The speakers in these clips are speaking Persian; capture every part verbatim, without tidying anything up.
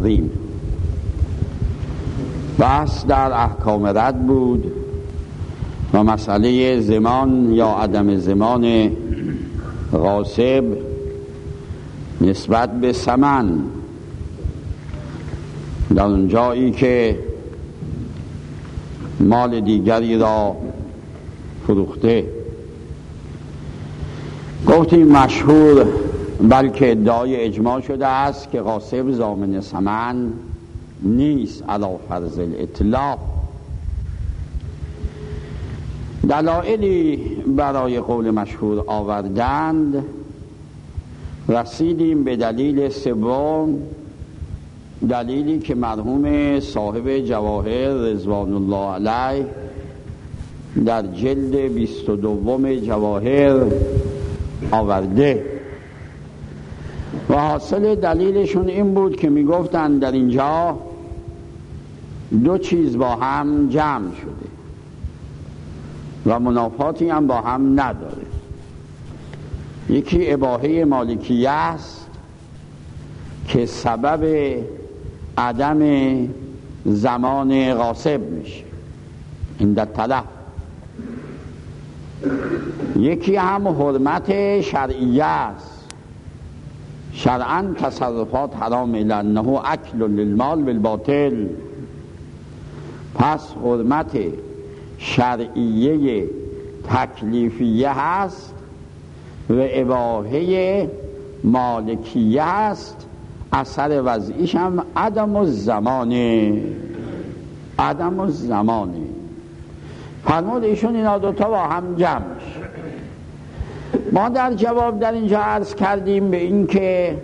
تحریم. بحث در احکام رد بود و مسئله زمان یا عدم زمان غاصب نسبت به ثمن، در اون جایی که مال دیگری را فروخته. گفتیم مشهور بلکه ادعای اجماع شده است که غاصب ضامن ثمن نیست علی فرض الاطلاق. دلایلی برای قول مشهور آوردند، رسیدیم به دلیل سوم، دلیلی که مرحوم صاحب جواهر رضوان الله علیه در جلد بیست و دوم جواهر آورده و حاصل دلیلشون این بود که میگفتن در اینجا دو چیز با هم جمع شده و منافاتی هم با هم نداره. یکی اباحه مالکیه است که سبب عدم زمان غاصب میشه این در طلب. یکی هم حرمت شرعیه است، شرعاً تصرفات حرام لانه اکل للمال بالباطل. پس حرمت شرعیه تکلیفیه هست و اباحه مالکیه هست، اثر وضعیش هم عدم الزمانه. عدم الزمانه فرمود ایشون اینا دوتا با هم جمع شد. ما در جواب در اینجا عرض کردیم به این که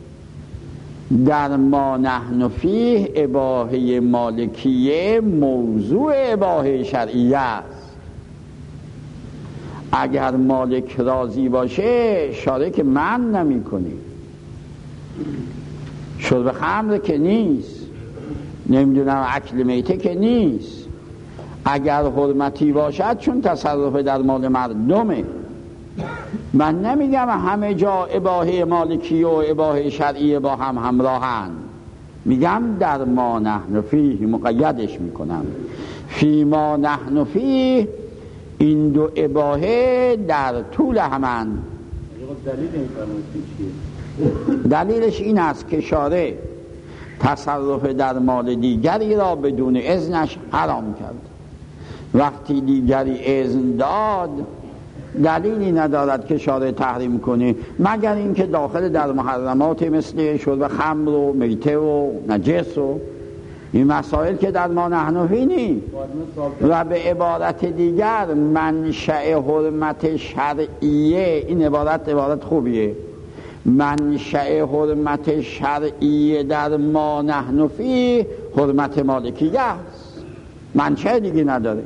در ما نحن فیه اباحه مالکیه موضوع اباحه شرعیه است. اگر مالک راضی باشه شارک من نمی کنی، شرب خمر که نیست، نمیدونم اکل میته که نیست. اگر حرمتی باشد چون تصرف در مال مردمه. من نمیگم همه جا اباحه مالکی و اباحه شرعی با هم همراهن، میگم در ما نحن فیه مقیدش میکنم. فی ما نحن فیه این دو اباحه در طول همن. دلیل این فرمایش چیه؟ دلیلش این است که شارع تصرف در مال دیگری را بدون اذنش حرام کرد. وقتی دیگری اذن داد دلیلی ندارد که شارع تحریم کنه مگر اینکه داخل در محرمات مثل شرب خمر و میته و نجس و این مسائل که در ما نحن فیه نیست. و به عبارت دیگر منشأ حرمت شرعیه، این عبارت عبارت خوبیه، منشأ حرمت شرعیه در ما نحن فیه حرمت مالکیه است، منشأ دیگه نداره.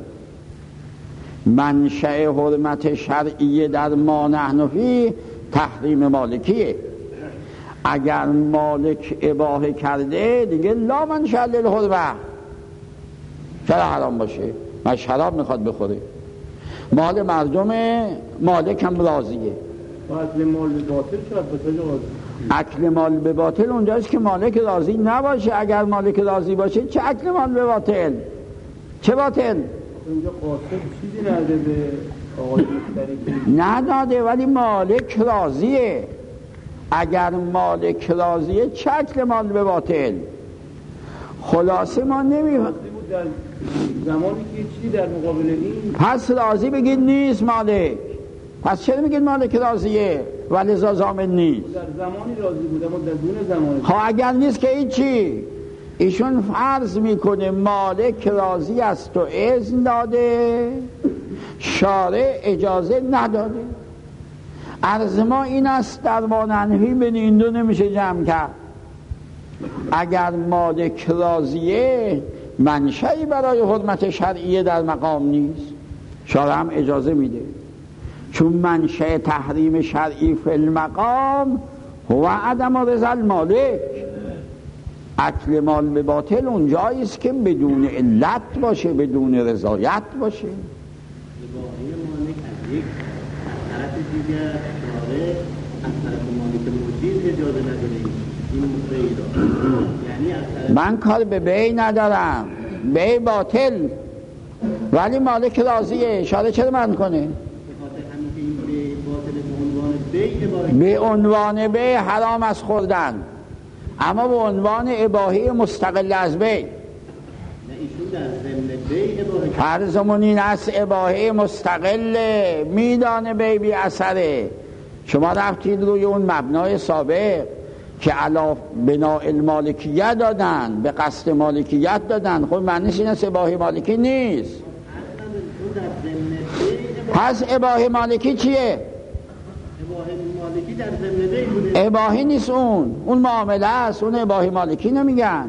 منشأ حرمت شرعیه در ما نحن فیه تحریم مالکیه. اگر مالک اباحه کرده دیگه لا منشأ للحرمه، چرا حرام باشه؟ من شراب میخواد بخوره، مال مردم، مالک هم راضیه. اکل مال به باطل شد بساج راضی. اکل مال به باطل اونجاست که مالک راضی نباشه. اگر مالک راضی باشه چه اکل مال به باطل؟ چه باطل؟ اونجا قاصد چیزی نده به آقای مشتری نداده ولی مالک راضیه. اگر مالک راضیه چه اکل مال به باطل؟ خلاصه ما نمیفهم. در زمانی که چیزی در مقابل این پس راضی بگید نیست مالک، پس چرا میگید مالک راضیه ولی ضامن نیست؟ در زمانی راضی بود اما در دون زمانی. خب اگر نیست که این چی؟ ایشون فرض میکنه مالک راضی است و اذن داده، شارع اجازه نداده. عرض ما این است در ما نحنفی بین این دو نمیشه جمع کرد. اگر مالک راضیه منشأی برای حرمت شرعیه در مقام نیست، شارع هم اجازه میده، چون منشأ تحریم شرعی فی المقام هو عدم رضا المالک. اکل مال به باطل اونجایی است که بدون علت باشه، بدون رضایت باشه. اباحه مالک از یک طرف دیگر شارع از طرف مالک مجیز اجازه نداره. این بی را، یعنی از طرف من کار به بی ندارم، بی باطل، ولی مالک راضیه. اشاره چرا من کنه؟ به خاطر همین که این بی باطل به عنوان بی اباهی، به عنوان بی حرام از خوردن، اما به عنوان اباهی مستقل از بی. نه ایشون در ضمن بی اباهی، فرضمون این است اباهی مستقل، میدانه بی بی اثره. شما رفتید روی اون مبنای سابق که علا بنا المالکیت دادن، به قصد مالکیت دادن، خب معنیش این است اباهی مالکی نیست. اصلا ایشون در ضمن بی اباهی، پس اباهی مالکی چیه؟ اباهی مالکی در ضمن بی بوده. اباهی نیست، اون اون معامله است، اون اباهی مالکی نمیگن.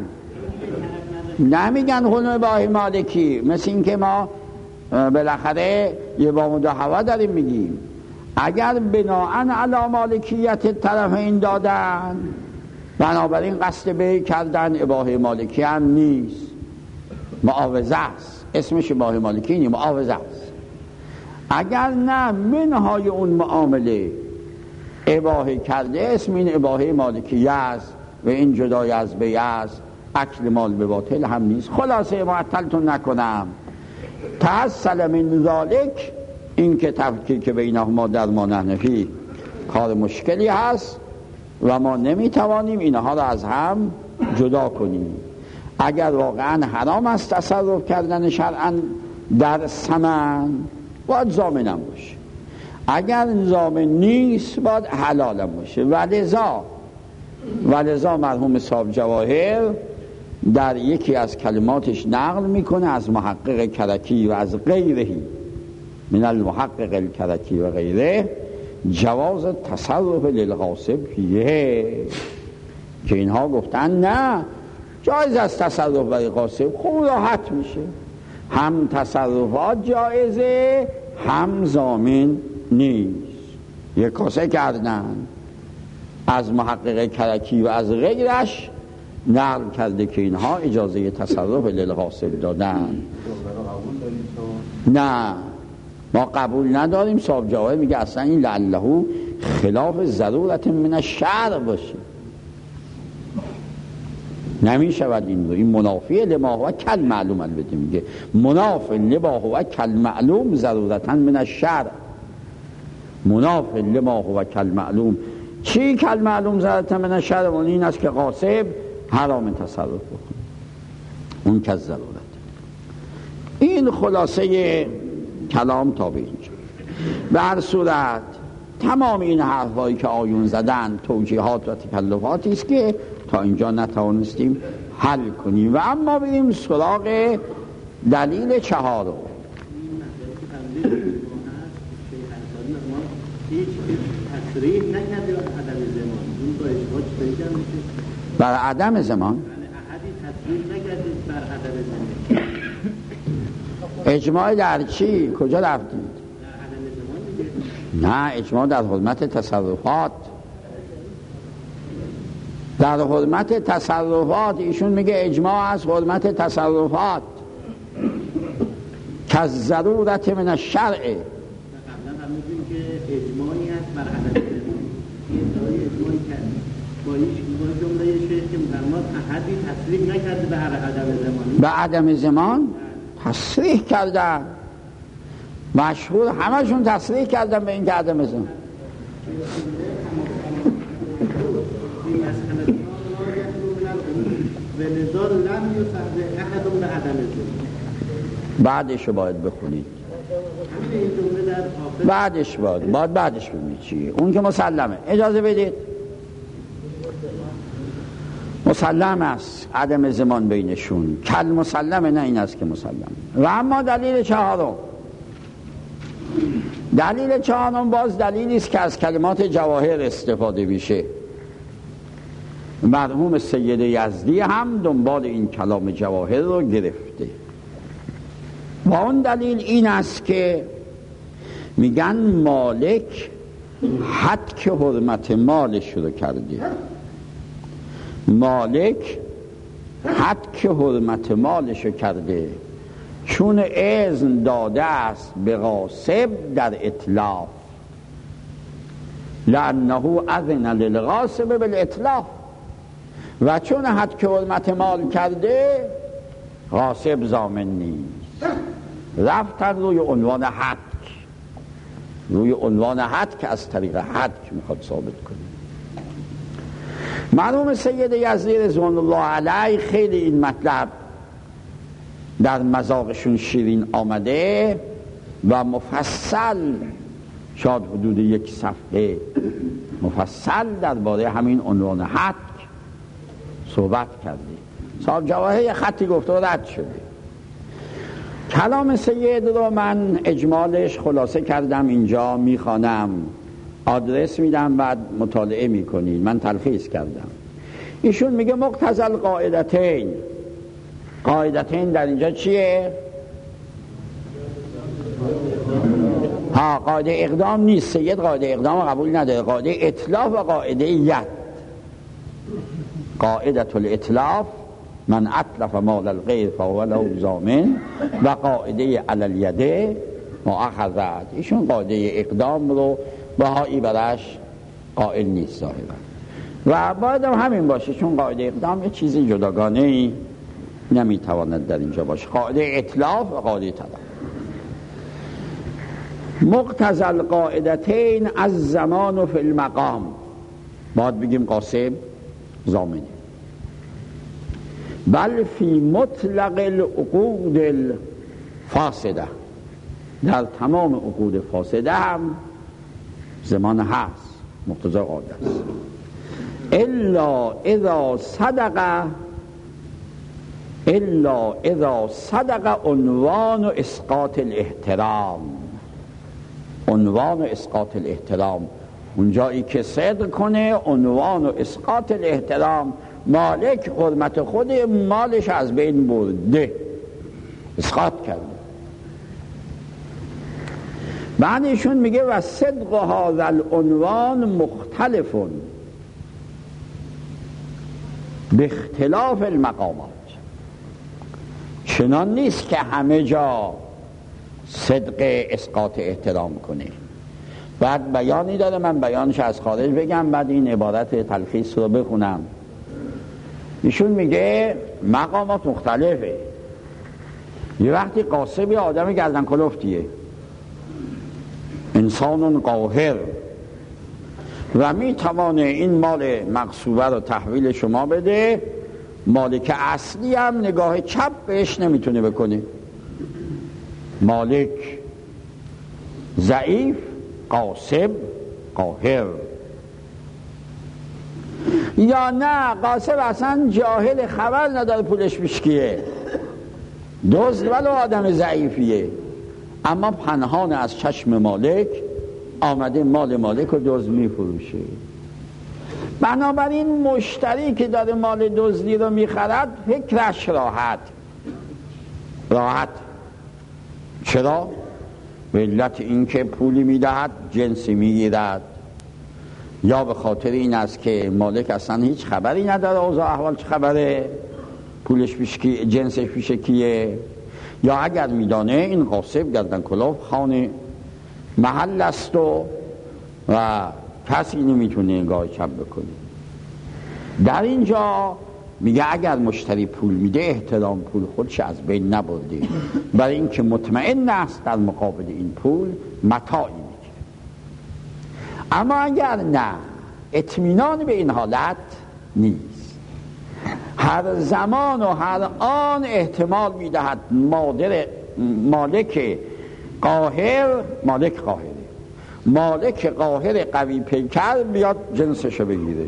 نمیگن اون اباهی مالکی. مثل این که ما بالاخره یه بامود و هوا داریم میگیم اگر بناءن علی مالکیت طرفین دادن، بنابراین قصد بی کردن، اباهی مالکی هم نیست، معاوضه است. اسمش اباهی مالکی نیست، معاوضه است. اگر نه منهای اون معامله اباهی کرده، اسم این اباهی مالکی است و این جدای از بی است، اکل مال به باطل هم نیست. خلاصه معطلتون نکنم، تحصل من ذالک، این که تفکیک بینهما در ما نحنفی کار مشکلی هست و ما نمیتوانیم اینها را از هم جدا کنیم. اگر واقعا حرام است تصرف کردن شرعا در ثمن، باید ضامنم باشه. اگر ضامن نیست، باید حلالم باشه. ولذا ولذا مرحوم صاحب جواهر در یکی از کلماتش نقل میکنه از محقق کرکی و از غیرهی من المحقق الکرکی و غیره، جواز تصرف للغاصب فیه، که اینها گفتن نه، جایز است تصرف برای غاصب، خوب راحت میشه، هم تصرفات جایزه هم ضامن نیست. یک کاسه کردن از محقق کرکی و از غیرش نقل کرده که اینها اجازه تصرف للغاصب دادن. نه، ما قبول نداریم. صاحب جواهر میگه اصلا این لعله خلاف ضرورت من الشرع باشه، نمیشود این رو، این منافی لما هو کل معلوم. البته میگه مناف لما هو کل معلوم ضرورتا من الشرع، مناف لما هو کل معلوم. چی کل معلوم ضرورتا من الشرع؟ اون این است که غاصب حرام تصرف بکنه، اون که ضرورت. این خلاصه کلام تا به اینجا. به هر صورت تمام این حرفایی که آیون زدن توجیهات و تکلفاتی است که تا اینجا نتوانستیم حل کنیم. و اما بریم سراغ دلیل چهارم. تصریح نکرده عدم زمان، اون با اجماع چطوری میشه؟ بر عدم زمان؟ احدی تصریح نکرده بر عدم زمان. اجماع در چی؟ کجا رفتید؟ در عدم زمان دیگه. نه، اجماع در حرمت تصرفات. در حرمت تصرفات ایشون میگه اجماع از حرمت تصرفات که از ضرورت من الشرع. قبلا هم میگیم که اجماعی هست بر عدم زمان، یه ادعای اجماعی کرد با ایش با جمله شیخ که فرمود احدی تصریح نکرده به عدم زمان. به عدم زمان تصریح کردن، مشهور همشون تصریح کردن به این که عدم زمان. بعدش باید بخونید، بعدش باید باید بعدش ببینید چیه. اون که مسلمه، اجازه بدید، مسلم است عدم زمان بینشون، کل مسلمه، نه این است که مسلم. و اما دلیل چهارم، دلیل چهارم باز دلیلی است که از کلمات جواهر استفاده میشه. مرحوم سید یزدی هم دنبال این کلام جواهر رو گرفته و اون دلیل این است که میگن مالک حد که حرمت مالش رو کرده، مالک حد که حرمت مالش رو کرده، چون اذن داده است به غاصب در اطلاف، لانه اذن للغاصب بالاتلاف. و چون حد که حرمت مال کرده غاصب ضامن نیست. رفتن روی عنوان حد، روی عنوان حد که از طریق حد که میخواد ثابت کنه. مرحوم سید یزدی رضوان الله علیه خیلی این مطلب در مذاقشون شیرین آمده و مفصل، شاید حدود یک صفحه مفصل درباره همین عنوان حد صحبت کرده. صاحب جواهر خطی گفته و رد شده. کلام سید رو من اجمالش خلاصه کردم، اینجا میخوانم، آدرس میدم، بعد مطالعه میکنید. من تلخیص کردم. ایشون میگه مقتضی القاعدتین. قاعدتین در اینجا چیه؟ ها، قاعده اقدام نیست. سید قاعده اقدام قبول نداره. قاعده اطلاف و قاعده ید. قاعده الاتلاف من اطلف مال الغیر فهو له ضامن و قاعده علی الید مؤخذات. ایشون قاعده اقدام رو بهایی برش قائل نیست ظاهرا و باید هم همین باشه، چون قاعده اقدام یه چیزی جداگانه ای نمیتواند در اینجا باشه. قاعده اطلاف و قاعده طلب. مقتضی القاعدتین از زمان و فی المقام. باید بگیم قاصب ضامنه. بل فی مطلق العقود الفاسده. در تمام عقود فاسده هم زمان هست، مقتضی قاعده است. الا اذا صدق الا اذا صدق عنوان اسقاط الاحترام. عنوان اسقاط الاحترام اونجایی که صدق کنه عنوان اسقاط الاحترام، مالک حرمت خود مالش از بین برده، اسقاط کرده. بعد ایشون میگه و صدق هذا العنوان مختلف به اختلاف المقامات. چنان نیست که همه جا صدق اسقاط احترام کنه. بعد بیانی داره، من بیانش از خارج بگم، بعد این عبارت تلخیص رو بخونم. ایشون میگه مقامات مختلفه. یه وقتی قاصبی آدم گردن کلفتیه، انسان قاهر و میتوانه این مال مغصوبه رو تحویل شما بده، مالک اصلی هم نگاه چپ بهش نمیتونه بکنه. مالک ضعیف، قاصب قاهر. یا نه قاصب اصلا جاهل، خبر نداره پولش بیشکیه، دزد ولو آدم ضعیفیه، اما پنهان از چشم مالک آمده مال مالک رو دزد میفروشه. بنابراین مشتری که داره مال دزدی رو میخرد فکرش راحت راحت چرا؟ به علت اینکه پولی میدهد جنسی میگیرد، یا به خاطر این است که مالک اصلا هیچ خبری نداره اوضاع احوال چه خبره، پولش پیش کی، جنسش پیش کیه، یا اگر میدانه این قاصب گردن کلوف خانه محل است و, و کسی نمیتونه نگاه چپ بکنه. در اینجا میگه اگر مشتری پول میده احترام پول خودش از بین نبرده، برای اینکه مطمئن است در مقابل این پول متاعی میگیره. اما اگر نه، اطمینان به این حالت نیست. هر زمان و هر آن احتمال میدهد مادر مالک قاهر مالک قاهره مالک قاهر قوی پیکر بیاد جنسشو بگیره،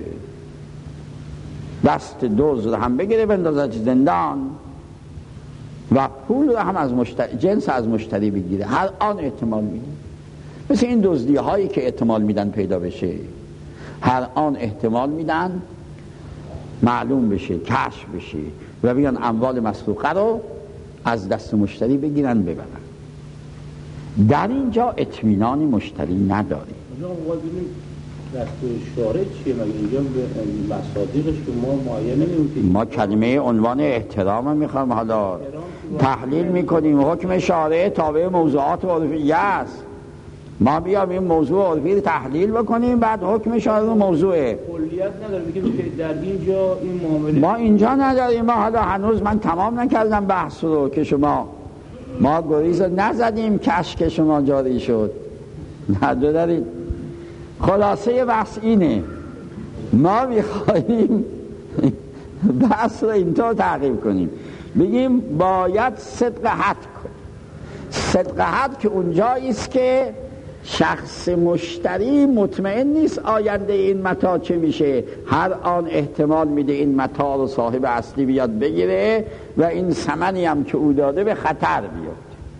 دست دزد هم بگیره بندازه زندان و پول رو هم از مشتری، جنس از مشتری بگیره. هر آن احتمال میده، مثل این دزدی هایی که احتمال میدن پیدا بشه، هر آن احتمال میدن معلوم بشه، کشف بشه و بیان اموال مسروقه رو از دست مشتری بگیرن ببرن. در اینجا اطمینانی مشتری نداره. دست شارع چیه مگه اینجا به مصادیقش که ما معین نمی‌کنیم؟ ما کلمه عنوان احترام میخوام حالا تحلیل میکنیم. حکم شارع تابع موضوعات عرفیه است. ما بیام این موضوع عرفی رو تحلیل بکنیم بعد حکمش رو موضوعه. کلیت نداره میگه که در اینجا این معامله ما اینجا نداریم. ما حالا هنوز من تمام نکردم بحث رو که شما ما گریز رو نزدیم کشک شما جاری شد ندارید. خلاصه بحث اینه ما میخواییم بحث رو اینطور تعقیب کنیم بگیم باید صدق حد کن. صدق حد که اونجاییست که شخص مشتری مطمئن نیست آینده این متاع چه میشه، هر آن احتمال میده این متاع رو صاحب اصلی بیاد بگیره و این ثمنی هم که او داده به خطر بیاد.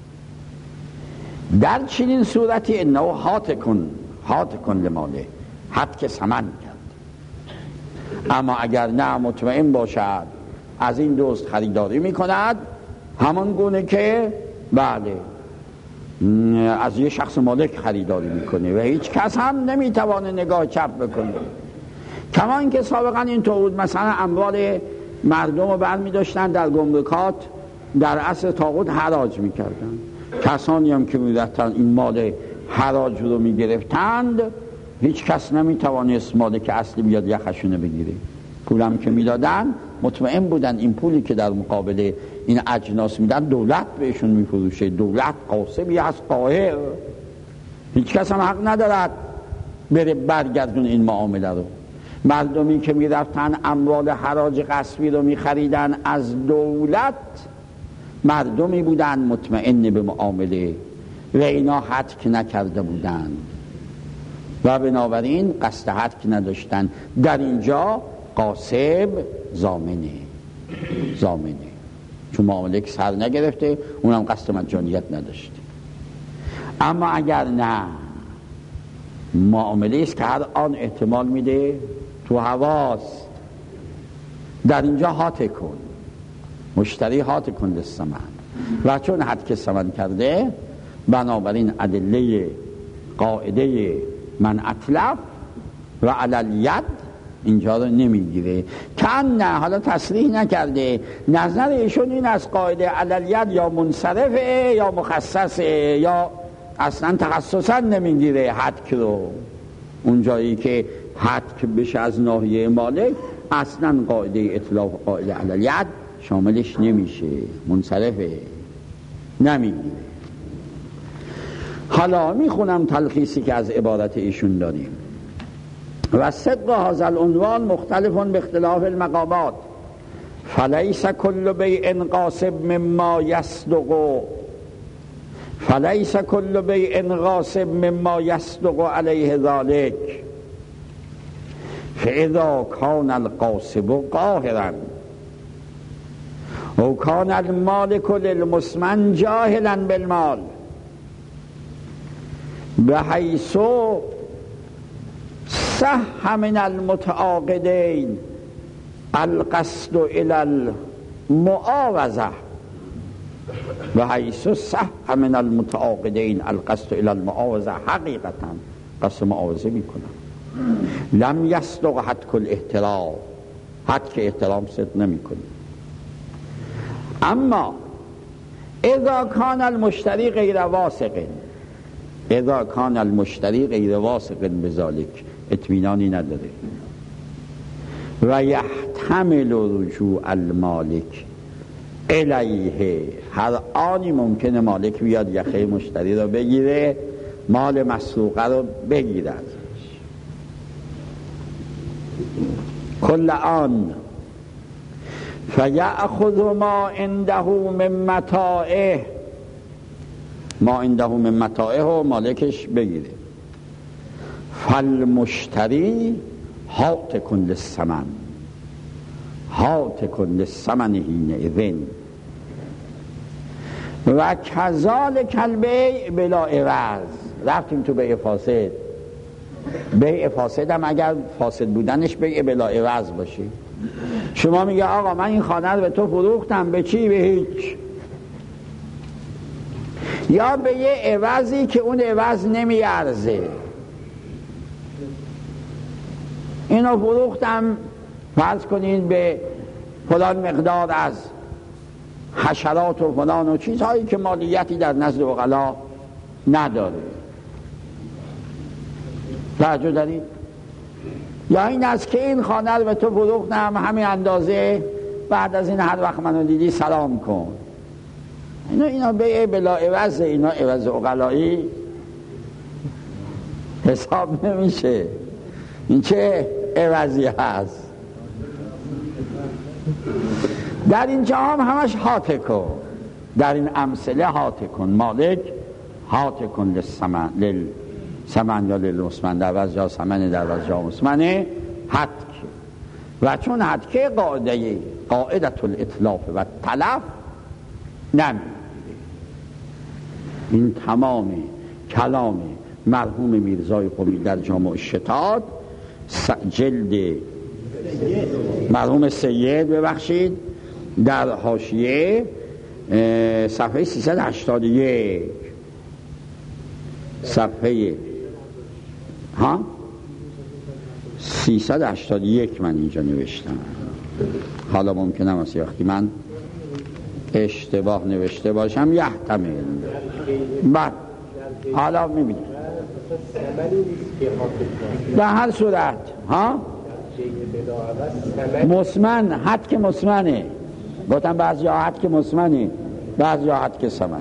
در چنین صورتی انه هات کن هات کن لماله، حد که ثمن کرد. اما اگر نه مطمئن باشد از این دوست خریداری میکند همان گونه که بله از یه شخص مالک خریداری میکنه و هیچ کس هم نمیتوانه نگاه چپ بکنه. کما اینکه سابقا این طور بود مثلا اموال مردم رو برمی داشتن در گمرکات در عصر طاغوت حراج میکردن. کسانی هم که میرفتن این مال حراج رو میگرفتند هیچ کس نمیتوانست مالک اصلی بیاد یخشونه بگیره. پولم که میدادن مطمئن بودن این پولی که در مقابل این اجناس میدن دولت بهشون میفروشه. دولت قاسبی هست قاهر، هیچ کس هم حق ندارد بره برگردون این معامله رو. مردمی که میرفتن اموال حراج غصبی رو میخریدن از دولت مردمی بودن مطمئن به معامله و اینا حدک نکرده بودن و بنابراین قصد حدک نداشتن. در اینجا قاسب زامنه زامنه چون معامله که سر نگرفته اونم قصد مجانیت نداشته. اما اگر نه معامله است که هر آن احتمال میده تو هواست، در اینجا هات کن، مشتری هات کن للثمن و چون حد که ثمن کرده بنابراین ادله قاعده من اتلف و علی الید اینجا رو نمیگیره. کن نه حالا تصریح نکرده، نظر ایشون این از قاعده علی الید یا منصرفه یا مخصصه یا اصلا تخصصا نمیگیره حد رو. اونجایی که حد که بشه از ناحیه مالک اصلا قاعده اطلاق و قاعده علی الید شاملش نمیشه، منصرفه نمیگیره. حالا میخونم تلخیصی که از عبارت ایشون داریم. و صدق هذا العنوان مختلف به اختلاف المقامات فلیس کل بیع قاسب مما یصدق فلیس کل بیع قاسب مما یصدق علیه ذلك فاذا کان القاسب قاهرا او کان المالک للمسمن جاهلا بالمال بحیث صح من المتعاقدین القصد الى المعاوضه بحیث صح من المتعاقدین القصد الى المعاوضه حقیقتا قصد معاوضه میکنن. لم یصدق حد کل احترام، حد که احترام صدق نمیکنه. اما اذا کان المشتری غیر واثق اذا کان المشتری غیر واثق بذلک اطمینانی نداره و یحتمل رجوع المالک الیه، هر آنی ممکنه مالک بیاد یخه مشتری رو بگیره، مال مسروقه رو بگیره ازش. کل آن فیأخذ ما عنده من متاعه، ما عنده من متاعه و مالکش بگیره. فالمشتری هات کن للثمن هات کن للثمن حینئذ و کذالک البیع بلا عوض. رفتیم تو بیع فاسد. بیع فاسد هم اگر فاسد بودنش بیع بلا عوض باشه. شما میگه آقا من این خانه رو به تو فروختم، به چی؟ به هیچ. یا به یه عوضی که اون عوض نمیارزه. اینو فروختم فرض کنین به فلان مقدار از حشرات و فلان و چیزهایی که مالیتی در نزد عقلا نداره. توجه دارید؟ یا این است که این خانه رو به تو فروختم همین اندازه، بعد از این هر وقت منو دیدی سلام کن. اینا اینا به بلا عوض، اینا عوض عقلایی حساب نمیشه. این چه عوضی هست؟ در اینجا هم همش هاته کن، در این امثله هاته کن، مالک هاته کن للسمن للسمن یا للمسمن، در وز جا سمن در وز جا مسمن حتک. و چون حتکه قاعده قاعدت الاطلاف و تلف نمی. این تمام کلام مرحوم میرزای قمی در جامع الشتات جلد مرحوم سید ببخشید در حاشیه صفحه سیصد و هشتاد و یک صفحه ها سیصد و هشتاد و یک من اینجا نوشتم. حالا ممکنه واسه وقتی من اشتباه نوشته باشم یحتمل. بعد حالا میبینیم در هر صورت ها مسمن حد که مسمنه، گفتم بعضی ها حد که مسمنه، بعضی ها حد که سمنه.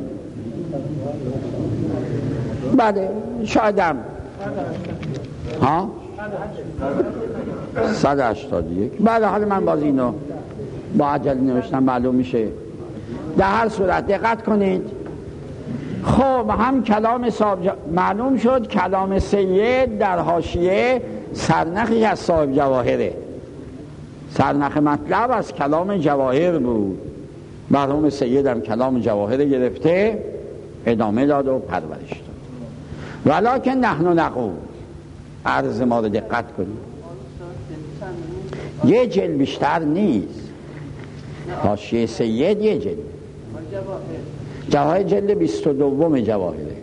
بعد شایدم ها صد و هشتاد و یک. بعد حالا من باز اینو با عجله نوشتم معلوم میشه. در هر صورت دقت کنید. خب هم کلام صاحب جا... معلوم شد کلام سید در حاشیه سرنخی از صاحب جواهره، سرنخ مطلب از کلام جواهر بود. مرحوم سید هم کلام جواهر گرفته ادامه داد و پرورش داد. ولکن نحن نقول، عرض ما رو دقت کنید، یه جلد بیشتر نیست. حاشیه سید یه جلد، جواهر جلد بیست و دوم جواهره،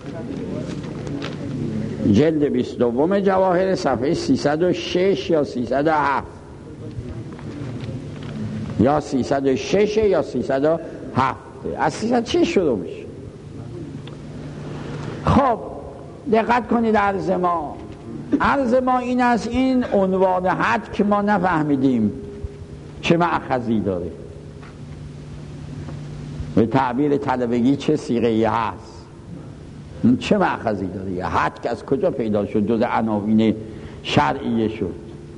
جلد بیست و دوم جواهر صفحه سیصد و شش یا سیصد و هفت یا سیصد و شش یا سیصد و هفت، از سیصد و شش شروع میشه. خب دقت کنید عرض ما عرض ما این است، این عنوان حد که ما نفهمیدیم چه مأخذی داره، به تعبیر طلبگی چه صیغه‌ای هست، چه مأخذی داره. یه حد که از کجا پیدا شد، جز عناوین شرعیه شد.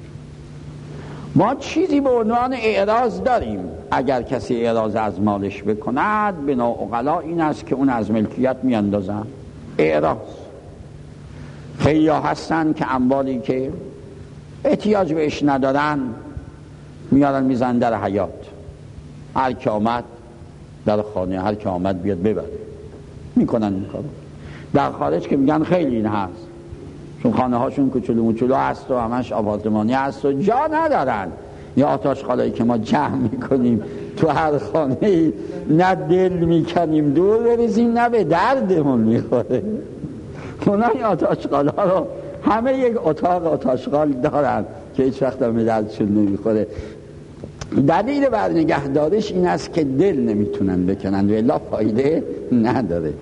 ما چیزی به عنوان اعراض داریم، اگر کسی اعراض از مالش بکند بنا عقلا این است که اون از ملکیت میاندازن اعراض. خیلی ها هستن که اموالی که احتیاج بهش ندارن میارن میزن در حیات، هر که آمد در خانه، هر که آمد بیاد ببره، میکنن این کارو. در خارج که میگن خیلی این هست، چون خانه هاشون کوچولو موچولو هست و همش آپارتمانی هست و جا ندارن. یا آتش خالایی که ما جمع میکنیم تو هر خانه، نه دل میکنیم دور بریزیم نه به دردمون میخوره. اونا این آتش خالا رو همه یک اتاق آتش خال دارن که هیچ وقت هم به دردشون نمیخوره. دلیل بر نگهدارش این است که دل نمیتونن بکنن و الا فایده نداره.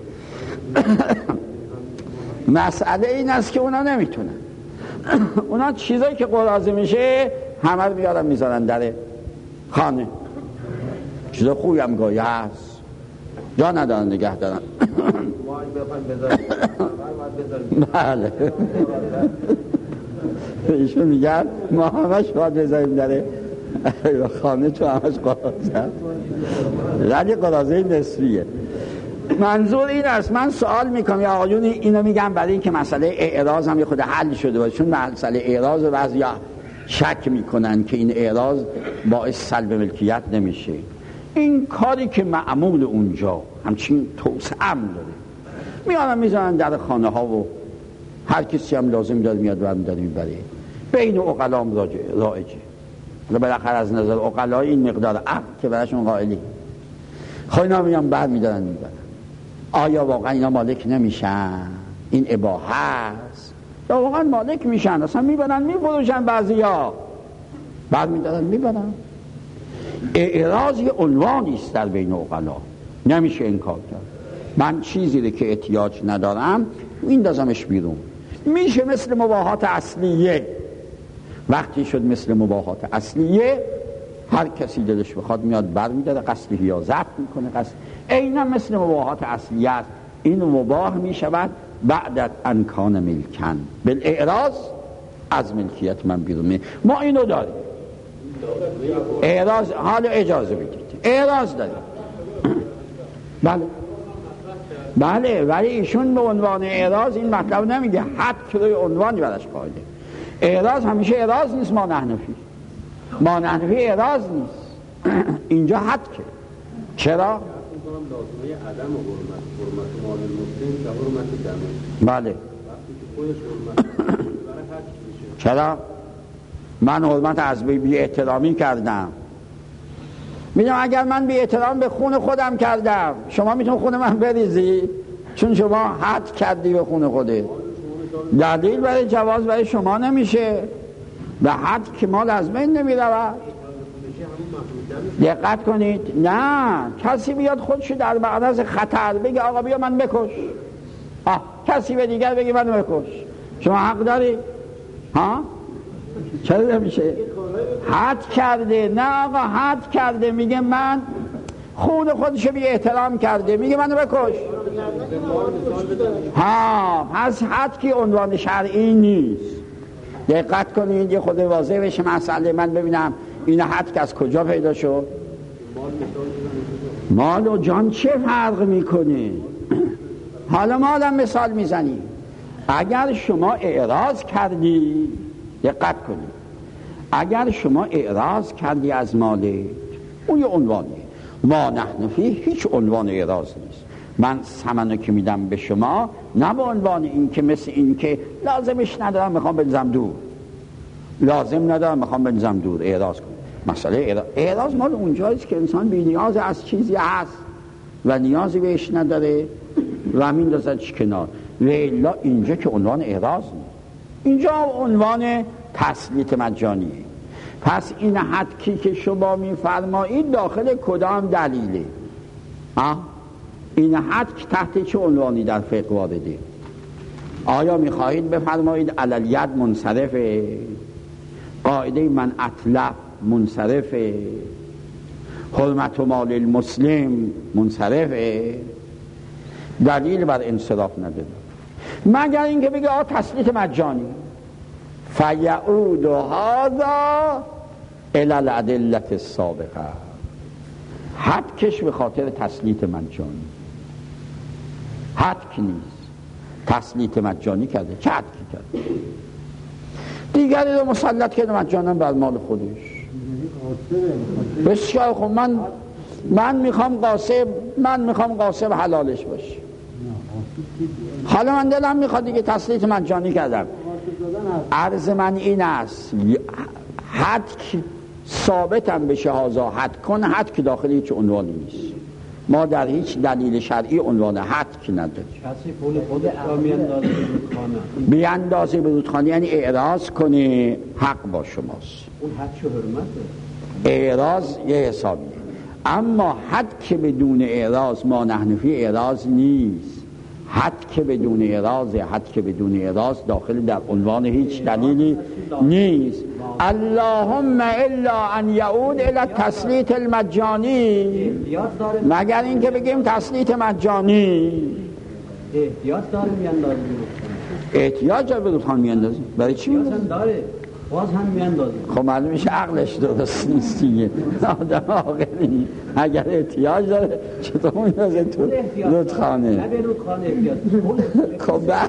مسئله این است که اونا نمیتونن. اونا چیزایی که قراضه میشه همه رو بیارن میذارن در خانه، چیزا خوبی هم گاهی هست جا ندارن نگه دارن. بله ایشون میگن ما همش باید بذاریم در خانه، تو همش قراضه، ولی قراضه نصفیه. منظور این است، من سوال میکنم یا آقایون اینو میگم برای اینکه مسئله اعراض هم یه خود حل شده باشه، چون مسئله اعراض بعضیا شک میکنن که این اعراض باعث سلب ملکیت نمیشه. این کاری که معمول اونجا همچین توسعه هم داره، میانم میزنن در خانه ها و هر کسی هم لازم داره میاد برم داره میبره. بین عقلام رایجه، بالاخره از نظر عقلای این مقدار عقل که براشون قائلی، خب اینا میان بر میدارن میبرن. آیا واقعا اینا مالک نمیشن؟ این اباحه است یا واقعا مالک میشن؟ اصلا میبرن میفروشن، بعضیا بر میدارن میبرن. اعراض یه عنوانی است در بین عقلا، نمیشه انکار کرد. من چیزی رو که احتیاج ندارم میندازمش بیرون، میشه مثل مباحات اصلیه. وقتی شد مثل مباحات اصلیه، هر کسی دلش بخواد میاد بر میداره، قصد یا ضبط میکنه، قصد اینا مثل مباحات اصلیه است. این مباح میشود بعد ان کان ملکن بالاعراض، از ملکیت من بیرون می. ما اینو داریم اعراض. حالا اجازه بدید اعراض داریم بله بله، ولی ایشون به عنوان اعراض این مطلب نمیگه، حد که روی عنوانی برش قائله. اعراض همیشه اعراض نیست، ما نحنفی ما نحنفی اعراض نیست. اینجا حد که چرا؟ لازمه عدم حرمت حرمت مال المسلم و حرمت دمه. بله. وقتی که خودش حرمت برای حد میشه. چرا؟ من حرمت از بی احترامی کردم، میگم اگر من بی احترام به خون خودم کردم، شما میتونی خون من بریزی؟ چون شما حد کردی به خون خودت. دلیل برای جواز برای شما نمیشه، به حد که مال از بین نمیرود. دقت کنید، نه کسی بیاد خودشو در معرض خطر بگه آقا بیا من بکش، آه کسی به دیگر بگه من بکش، شما حق داری؟ ها؟ چرا نمیشه؟ حد کرده، نه آقا حد کرده، میگه من خون خودشو بی احترام کرده، میگه منو بکش. ها پس حد که عنوان شرعی نیست. دقت کنید یه خود واضح بشه مسئله، من ببینم این حد که از کجا پیدا شد. مال و جان چه فرق میکنه؟ حالا مالم مثال میزنی، اگر شما اعراض کردی، دقت کنید، اگر شما اعراض کردی از مالت، اون یه عنوانه. ما نحنفی هیچ عنوان اعراض نیست. من ثمنو که میدم به شما نه به عنوان این که مثل این که لازمش ندارم میخوام بنزم دور، لازم ندارم میخوام بنزم دور، اعراض کنم. مسئله اعراض, اعراض مال اونجاییست که انسان بی نیاز از چیزی هست و نیازی بهش نداره و میندازدش کنار. و الا اینجا که عنوان اعراض نیست، اینجا عنوان تسلیط مجانیه. پس این حدکی که شما میفرمایید داخل کدام دلیله؟ آه؟ این حد که تحت چه عنوانی در فقه وارده؟ آیا میخواهید بفرمایید علل ید منصرفه، قاعده من اطلب منصرفه، حرمت و مال المسلم منصرفه؟ دلیل بر انصراف نداره مگر اینکه بگه آه تسلیط مجانی، فیعود هذا الی الادله السابقه. حد کش به خاطر تسلیط مجانی، حد که نیست، تسلیط مجانی کرده. چه حد که کرده؟ دیگری رو مسلط کرده مجانا بر مال خودش. بسیار خب، من من میخوام قاسب من میخوام قاسب حلالش باشه، حالا من دلم میخواد دیگه تسلیط مجانی کردم. عرض من این است، حد که ثابتم بشه هازا حد کن، حد که داخل هیچ عنوانی نیست. ما در هیچ دلیل شرعی عنوان حد که نداریم. کسی پول خودش را میاندازه به رودخانه، بیاندازه به رودخانه یعنی اعراض کنه، حق با شماست. اون حد چه حرمته؟ اعراض یه حسابیه، اما حد که بدون اعراض ما نحنفی اعراض نیست. حد که بدون اعراض، حد که بدون اعراض داخل در عنوان هیچ دلیلی نیست. اللهم الا ان یعود الى تسلیط المجانی، مگر اینکه بگیم تسلیط مجانی. احتیاج داره میاندازه، احتیاج داره به رودخانه میاندازه. برای چی میاندازه؟ داره باز هم میاندازه. خب معلوم میشه عقلش درست نیست دیگه. آدم عاقلی اگر احتیاج داره چطور میاندازه تو رودخانه؟ نه به رودخانه احتیاج. خب بعد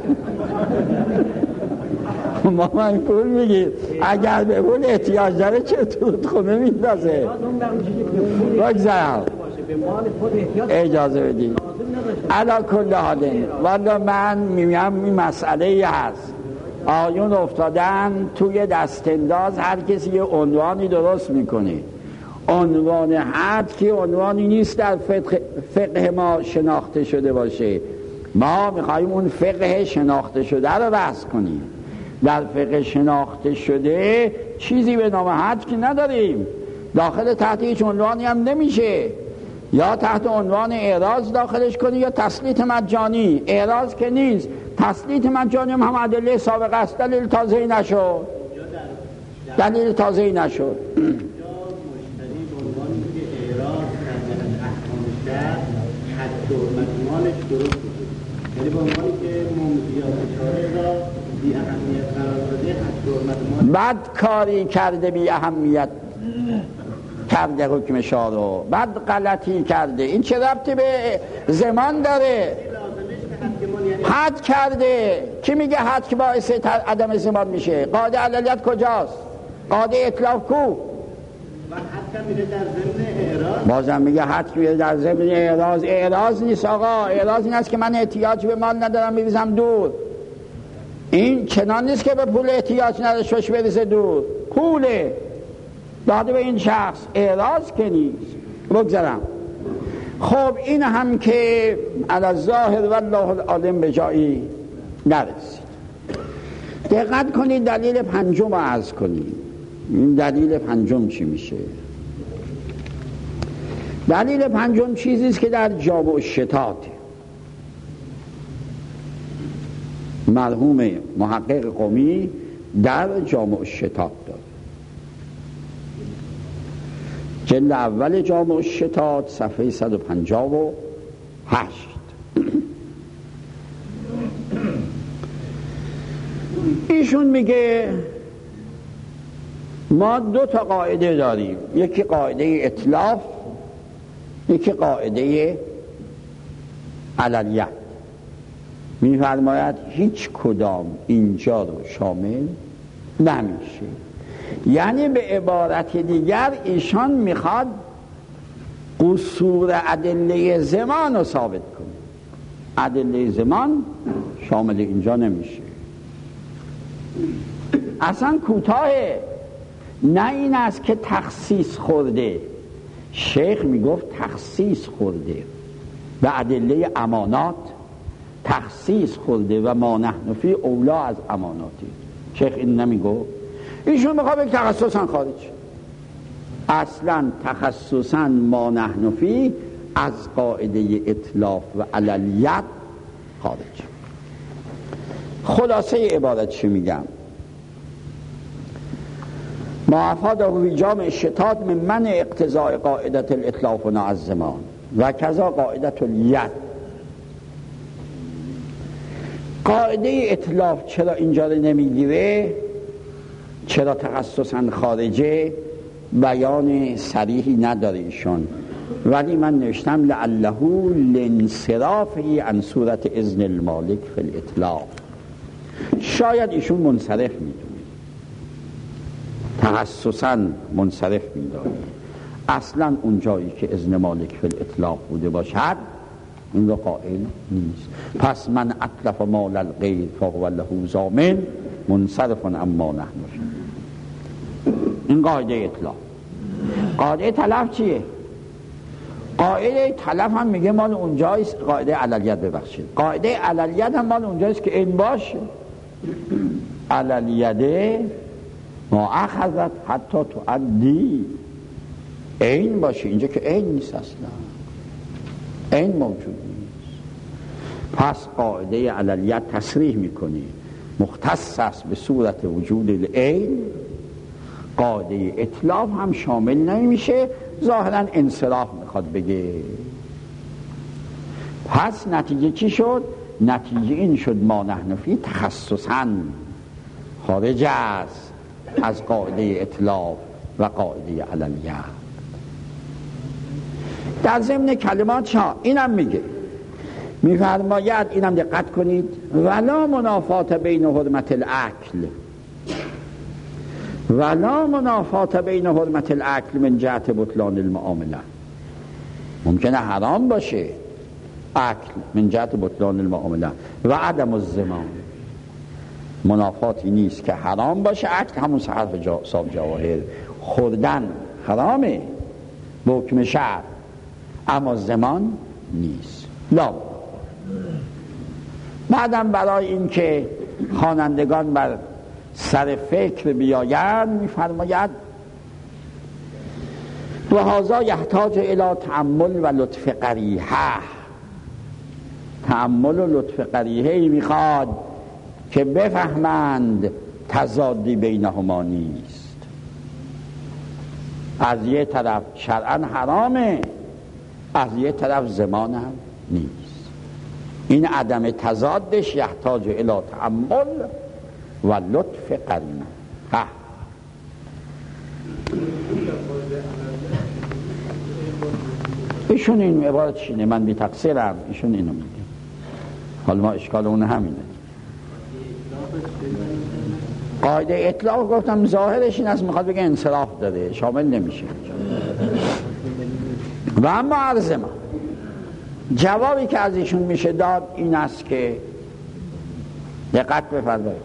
ما من پول میگیر، اگر به پول احتیاج داره چطور رودخانه میندازه؟ بگذارم اجازه بدید. علا کل حال والا من میگم این مسئله ای هست، آیون افتادن توی دستانداز، هر کسی یه عنوانی درست میکنه. عنوان حد که عنوانی نیست در فقه, فقه ما شناخته شده باشه. ما میخواییم اون فقه شناخته شده رو بحث کنیم. در فقه شناخته شده چیزی به نام حد که نداریم، داخل تحت هیچ عنوانی هم نمیشه. یا تحت عنوان اعراض داخلش کنی یا تسلیط مجانی. اعراض که نیست، تسلیت مجانی هم ادله سابقه است، دلیل تازه‌ای نشد، دلیل تازه‌ای نشد. مشتری به عنوانی که اعراض کرده از احکام شرع حد حرمت مالش درست بود، یعنی به عنوانی که ممضیات شارع را بی اهمیت قرار داده حد حرمت مالش بد کاری کرده، بی اهمیت کرده حکم شارع، بد غلطی کرده. این چه ربطی به زمان داره؟ حد کرده. کی میگه حد که باعث عدم زمان میشه؟ قاعده علیت کجاست؟ قاعده اطلاق کو؟ و حد که میره در ضمن اعراض، بازم میگه حد که میره در ضمن اعراض. اعراض نیست آقا، اعراض این است که من احتیاج به مال ندارم میریزم دور. این چنان نیست که به پول احتیاج نداشته باشه بریزه دور، پوله داده به این شخص، اعراض که نیست. بگذارم. خب این هم که علی الظاهر والله العالم به جایی نرسید. دقت کنید دلیل پنجم رو عرض کنید. این دلیل پنجم چی میشه؟ دلیل پنجم چیزیست که در جامع الشتات مرحوم محقق قمی در جامع الشتات داره. جلد اول جامع الشتات صفحه صد و پنجاه و هشت. ایشون میگه ما دو تا قاعده داریم، یکی قاعده اتلاف، یکی قاعده علیت. میفرماید هیچ کدام اینجا رو شامل نمیشه. یعنی به عبارت دیگر ایشان میخواد قصور ادله زمان رو ثابت کنه. ادله زمان شامل اینجا نمیشه. اصلا کوتاهه. نه این است که تخصیص خورده، شیخ میگفت تخصیص خورده و ادله امانات تخصیص خورده و ما نحن فی اولا از اماناتی. شیخ این نمیگفت. ایشون میخواد بگه تخصصا خارج. اصلا تخصصا ما نحن فی از قاعده اتلاف و علیت خارج. خلاصه عبارت چی میگم؟ ما افاده فی جامع الشتات من منع اقتضاء قاعدت الاطلاف و از زمان و کذا قاعدت الید. قاعده اطلاف چرا اینجا رو نمیگیره؟ چرا تخصصا خارجه؟ بیان صریحی نداره ایشون، ولی من نوشتم لعله لانصرافه عن صورت اذن المالک فی الاطلاف. شاید ایشون منصرف میدونه، تخصصا منصرف میدونه. اصلا اون جایی که اذن مالک فی الاطلاف بوده باشد این رو قائل نیست. پس من اطلف مال الغیر فهو له ضامن منصرف اما نحن. این قاعده اطلاف. قاعده تلف چیه؟ قاعده تلف هم میگه مال اونجایست. قاعده علیت ببخشید، قاعده علیت هم مال اونجایست که این باشه. علیت ما اخذت حتی تعدی، این باشه. اینجا که این نیست، اصلا این موجود نیست. پس قاعده علیت تصریح میکنی مختص است به صورت وجود العین. قاعده اطلاف هم شامل نمیشه، ظاهرا انصراف میخواد بگه. پس نتیجه چی شد؟ نتیجه این شد ما نحن فی تخصصا خارج است از قاعده اطلاف و قاعده علیت. در ضمن کلمات شا اینم میگه، میفرماید، اینم دقت کنید، ولا منافات بین حرمت الاکل ولا منافات بین حرمت الاکل من جهت بطلان المعامله. ممکنه حرام باشه اکل من جهت بطلان المعامله و عدم الزمان. منافاتی نیست که حرام باشه اکل، همون حرف جا صاحب جواهر، خوردن حرامه به حکم شرع، اما زمان نیست. لا. بعدم برای این که خوانندگان بر سر فکر بیایند میفرماید و هذا یحتاج الی تأمل و لطف قریحه. تأمل و لطف قریحه‌ای میخواد که بفهمند تضادی بینهما نیست. از یه طرف شرعاً حرامه، از یه طرف زمان هم نیست. این عدم تضادش یحتاج الی تأمل و لطف قریحه. ها ایشون این عبارت چینه، من بی تقصیرم، ایشون اینو میگه. حالا ما اشکال اون همینه. قاعده اطلاق گفتم ظاهرش این است، میخواد بگه انصراف داره، شامل نمیشه. و اما عرض ما جوابی که از ایشون میشه داد این است که دقت بفرمایید،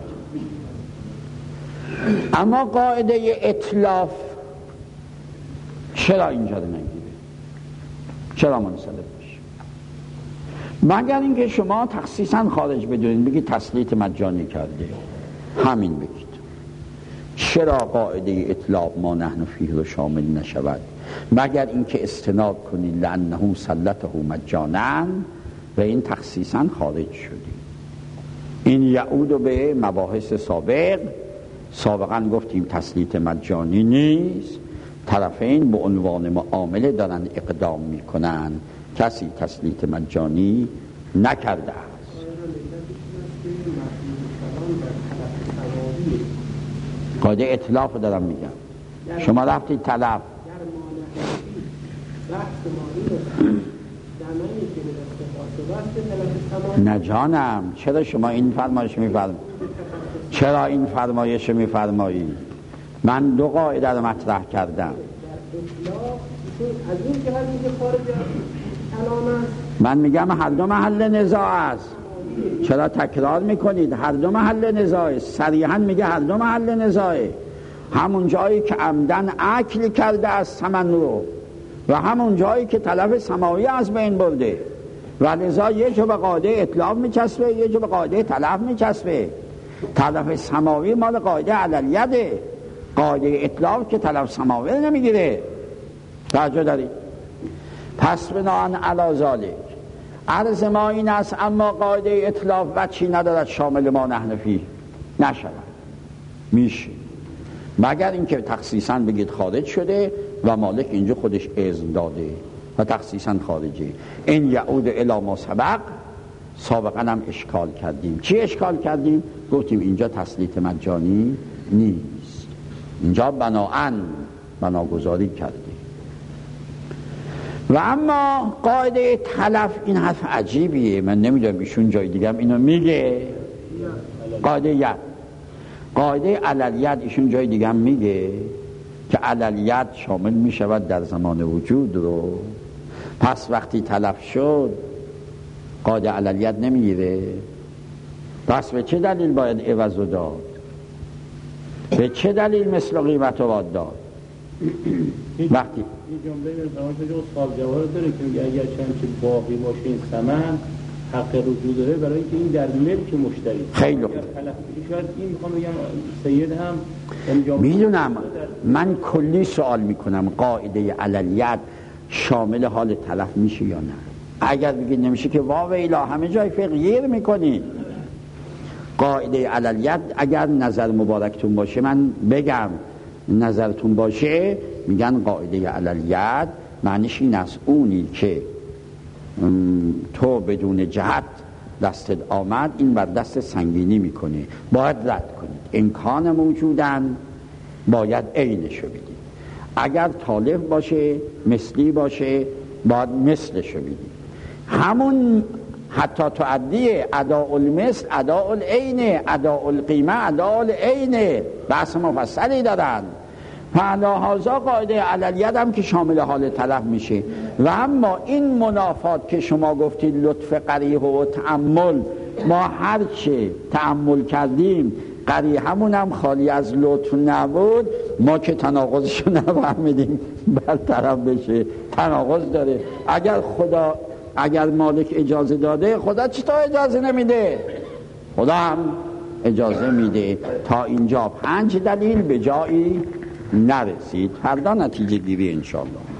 اما قاعده اطلاف چرا اینجا رو نگیره؟ چرا منصرف باشه؟ مگر اینکه شما تخصیصا خارج بدونید، بگید تسلیط مجانی کرده، همین بگید. چرا قاعده اطلاق ما نحن فیه رو شامل نشود؟ مگر اینکه استناد کنید لانه سلطه مجانا و این تخصیصا خارج شدی. این یعود به مباحث سابق. سابقا گفتیم تسلیط مجانی نیست، طرفین به عنوان معامله دارن اقدام میکنن، کسی تسلیط مجانی نکرده است. قاعده اطلاف رو دارم میگم. شما رفتید طلب نه جانم، چرا شما این فرمایش میفرمایید؟ چرا این فرمایش میفرمایید؟ من دو قاعده رو مطرح کردم. من میگم هر دو محل نزاع است. چرا تکرار میکنید؟ هر دو محل نزاع، صریحا میگه هر دو محل نزاعه. همون جایی که عمدن اکل کرده از ثمن رو و همون جایی که تلف سماوی از بین برده، و لذا یه جو به قاعده اطلاق میچسبه، یه جو به قاعده تلف میچسبه. تلف سماوی مال قاعده علیه، قاعده اطلاق که تلف سماوی نمیگیره. توجه دارید؟ پس بناهن علی ذالک عرض ما این است، اما قاعده اطلاق وجهی ندارد شامل ما نحن فیه نشود. میشه مگر اینکه تخصیصا بگید خارج شده و مالک اینجا خودش اذن داده و تخصیصا خارجه. این یعود الی ما سبق. سابقا هم اشکال کردیم. چی اشکال کردیم؟ گفتیم اینجا تسلیط مجانی نیست، اینجا بنااً بناگذاری کرده. و اما قاعده تلف، این حرف عجیبیه، من نمیدونم ایشون جای دیگه هم اینو میگه. قاعده ید، قاعده علالید ایشون جای دیگه هم میگه که علالید شامل میشود در زمان وجود رو. پس وقتی تلف شد قاعده علالید نمیگیره. پس به چه دلیل باید عوض داد؟ به چه دلیل مثل قیمت رو باید داد؟ وقتی این جمله مثلا جو سوال جواب داره که میگه اگر چند که باقی باشه این ثمن حق رجوع داره، برای اینکه این در ملک مشتری. خیلی خوب. شاید این میخوام بگم سید هم میدونم. من کلی سوال میکنم قاعده علالید شامل حال تلف میشه یا نه؟ اگر بگید نمیشه که واو الا همه جای فقهیر میکنی. قاعده علالید اگر نظر مبارکتون باشه من بگم، نظرتون باشه میگن قاعده علالید معنیش این است اونی که تو بدون جهت دستت آمد این بر دست سنگینی میکنه، باید رد کنید. امکان موجودن باید عینشو بدید. اگر طالب باشه مثلی باشه باید مثلشو بدید. همون حتی تعدی اداء المثل اداء العین، اداء القیمه اداء العین، بحث مفصلی دارن. فعلاهازا قاعده علالید هم که شامل حال تلف میشه. و اما این منافات که شما گفتید لطف قریح و تأمل، ما هرچه تأمل کردیم قریحمون هم خالی از لطف نبود، ما که تناقضشو نفهمیدیم برطرف بشه. تناقض داره. اگر خدا اگر مالک اجازه داده، خدا چطور اجازه نمیده؟ خدا هم اجازه میده. تا اینجا پنج دلیل به جایی نرسید. فردا نتیجه گیری انشاءالله.